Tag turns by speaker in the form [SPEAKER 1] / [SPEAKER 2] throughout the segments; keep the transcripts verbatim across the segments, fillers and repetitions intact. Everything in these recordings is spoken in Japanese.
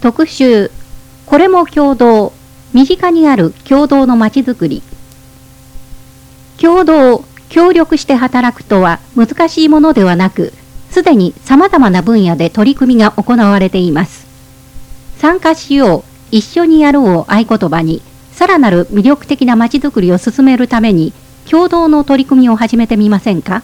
[SPEAKER 1] 特集、これも共同、身近にある共同のまちづくり。共同、協力して働くとは難しいものではなく、すでに様々な分野で取り組みが行われています。参加しよう、一緒にやろうを合言葉に、さらなる魅力的なまちづくりを進めるために、共同の取り組みを始めてみませんか？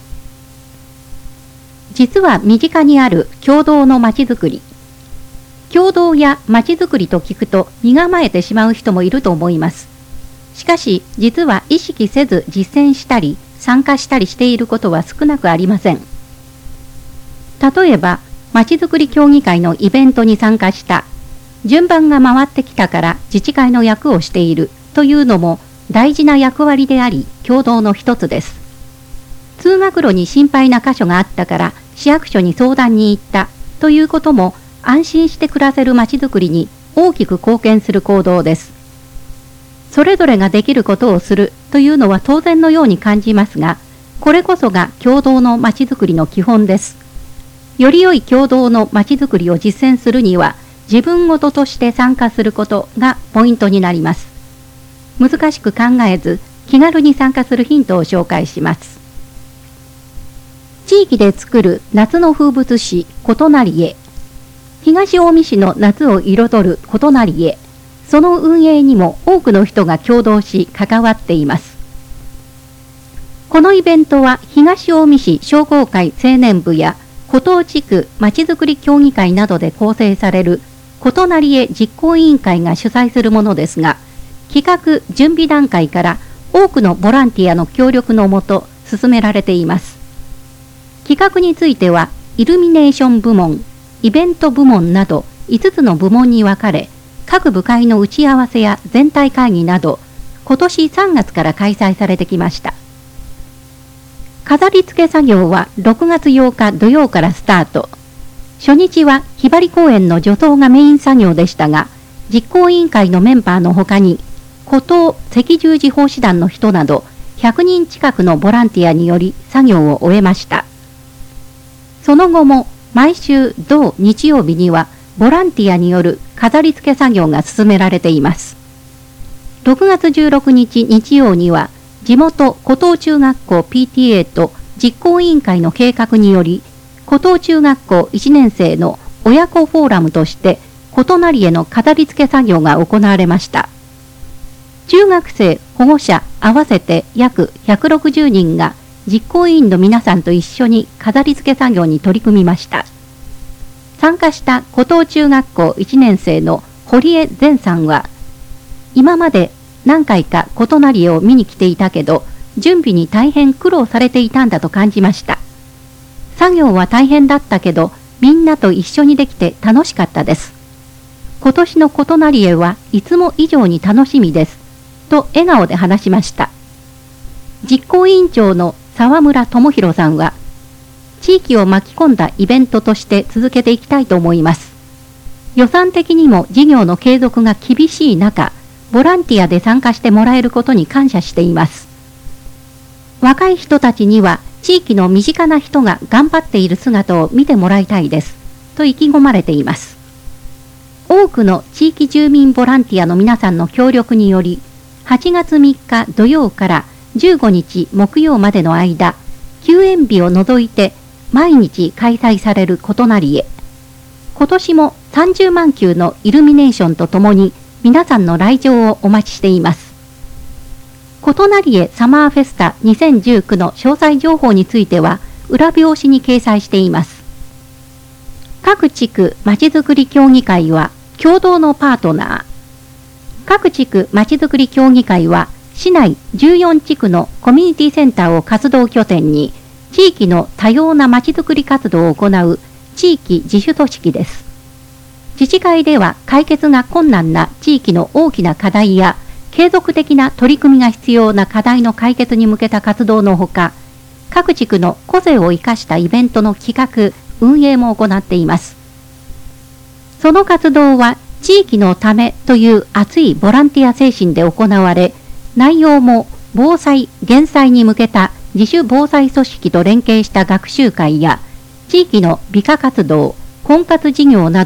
[SPEAKER 1] 実は身近にある共同のまちづくり。共同やまちづくりと聞くと身構えてしまう人もいると思います。しかし、実は意識せず実践したり、参加したりしていることは少なくありません。例えば、まちづくり協議会のイベントに参加した、順番が回ってきたから自治会の役をしているというのも大事な役割であり、共同の一つです。通学路に心配な箇所があったから市役所に相談に行ったということも安心して暮らせるまちづくりに大きく貢献する行動です。それぞれができることをするというのは当然のように感じますが、これこそが共同のまちづくりの基本です。より良い共同のまちづくりを実践するには、自分ごととして参加することがポイントになります。難しく考えず、気軽に参加するヒントを紹介します。地域で作る夏の風物詩、ことなりへ。東近江市の夏を彩ることなりへ。その運営にも多くの人が共同し関わっています。このイベントは東近江市商工会青年部や湖東地区まちづくり協議会などで構成されることなりへ実行委員会が主催するものですが、企画準備段階から多くのボランティアの協力のもと進められています。企画についてはイルミネーション部門、イベント部門などいつつの部門に分かれ、各部会の打ち合わせや全体会議など、今年さんがつから開催されてきました。飾り付け作業はろくがつようか土曜からスタート。初日はひばり公園の除草がメイン作業でしたが、実行委員会のメンバーのほかに、湖東赤十字奉仕団の人などひゃくにん近くのボランティアにより作業を終えました。その後も毎週同日曜日にはボランティアによる飾り付け作業が進められています。ろくがつじゅうろくにち日曜には地元湖東中学校 ピーティーエー と実行委員会の計画により、湖東中学校いちねんせいの親子フォーラムとしてことなりへの飾り付け作業が行われました。中学生、保護者合わせて約ひゃくろくじゅうにんが実行委員の皆さんと一緒に飾り付け作業に取り組みました。参加した湖東中学校いちねんせいの堀江善さんは、今まで何回かことなりへを見に来ていたけど、準備に大変苦労されていたんだと感じました。作業は大変だったけど、みんなと一緒にできて楽しかったです。今年のことなりへはいつも以上に楽しみです。と笑顔で話しました。実行委員長の沢村智弘さんは、地域を巻き込んだイベントとして続けていきたいと思います。予算的にも事業の継続が厳しい中、ボランティアで参加してもらえることに感謝しています。若い人たちには地域の身近な人が頑張っている姿を見てもらいたいです。と意気込まれています。多くの地域住民ボランティアの皆さんの協力により、はちがつみっか土曜からじゅうごにち木曜までの間、休園日を除いて毎日開催されることなりへ。今年もさんじゅうまんきゅうのイルミネーションとともに皆さんの来場をお待ちしています。ことなりへサマーフェスタにせんじゅうきゅうの詳細情報については裏表紙に掲載しています。各地区まちづくり協議会は共同のパートナー。各地区まちづくり協議会は市内じゅうよんちくのコミュニティセンターを活動拠点に地域の多様なまちづくり活動を行う地域自主組織です。自治会では解決が困難な地域の大きな課題や継続的な取り組みが必要な課題の解決に向けた活動のほか、各地区の個性を生かしたイベントの企画、運営も行っています。その活動は地域のためという熱いボランティア精神で行われ、内容も防災・減災に向けた自主防災組織と連携した学習会や、地域の美化活動、婚活事業など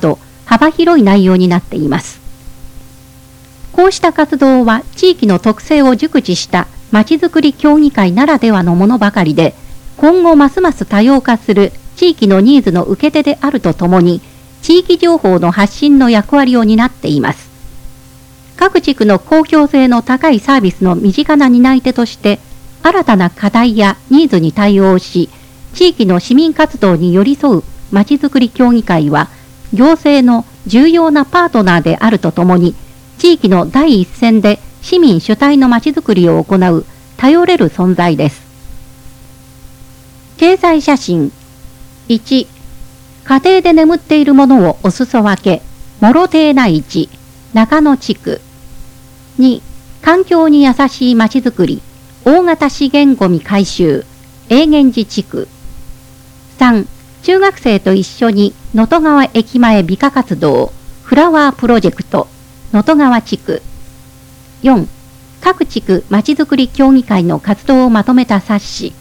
[SPEAKER 1] 幅広い内容になっています。こうした活動は地域の特性を熟知したまちづくり協議会ならではのものばかりで、今後ますます多様化する地域のニーズの受け手であるとともに、地域情報の発信の役割を担っています。各地区の公共性の高いサービスの身近な担い手として、新たな課題やニーズに対応し、地域の市民活動に寄り添うまちづくり協議会は、行政の重要なパートナーであるとともに、地域の第一線で市民主体のまちづくりを行う頼れる存在です。経済写真。いち、家庭で眠っているものをお裾分け、諸邸内地、中野地区。に、環境に優しいまちづくり、大型資源ごみ回収、永源寺地区。さん、中学生と一緒に能登川駅前美化活動、フラワープロジェクト、能登川地区。よん、各地区まちづくり協議会の活動をまとめた冊子、